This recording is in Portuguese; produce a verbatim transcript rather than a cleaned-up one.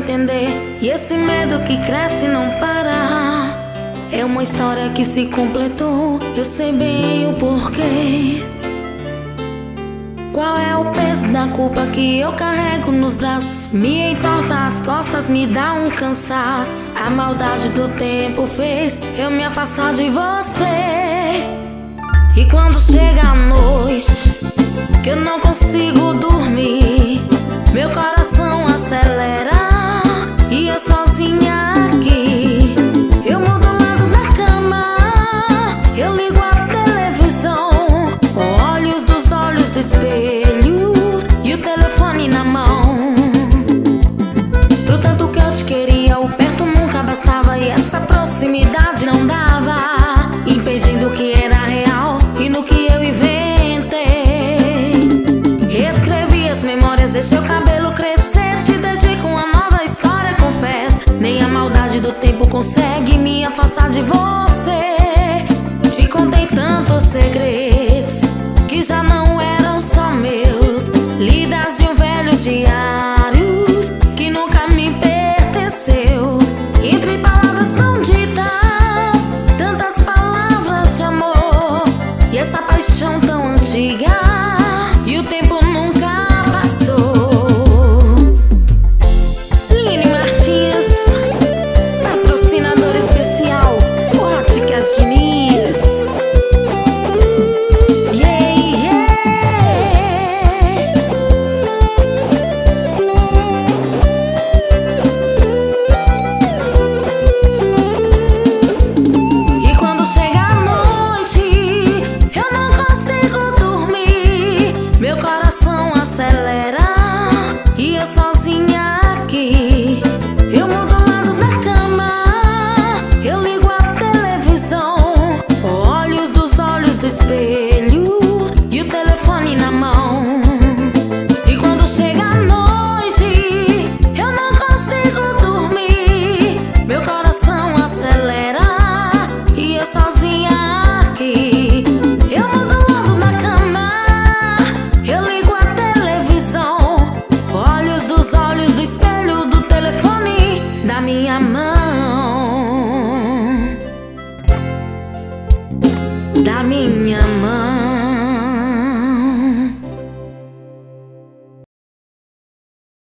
entender. E esse medo que cresce e não para. É uma história que se completou. Eu sei bem o porquê. Qual é o peso da culpa que eu carrego nos braços? Me entorta as costas, me dá um cansaço. A maldade do tempo fez eu me afastar de você. E quando chega a noite, que eu não consigo dormir, meu coração acelera e eu sozinha aqui. Eu mudo o lado da cama, eu ligo a televisão, olhos dos olhos do espelho e o telefone na mão. Pro tanto que eu te queria, o perto nunca bastava e essa proximidade não dava, impedindo o que era real e no que eu inventei. Reescrevi as memórias, deixei o cabelo crescer, te dedico uma nova história, confesso. Nem a maldade do tempo consegue me afastar de você. Te contei tantos segredos que já não eram só meus, lidas de um velho diário que nunca me pertenceu. Entre palavras tão ditas, tantas palavras de amor, e essa paixão tão antiga, e o tempo nunca passou. Line Martins, patrocinador especial, Óticas Diniz. Yeah, yeah. E quando chega a noite, eu não consigo dormir, meu coração acelera e eu sozinha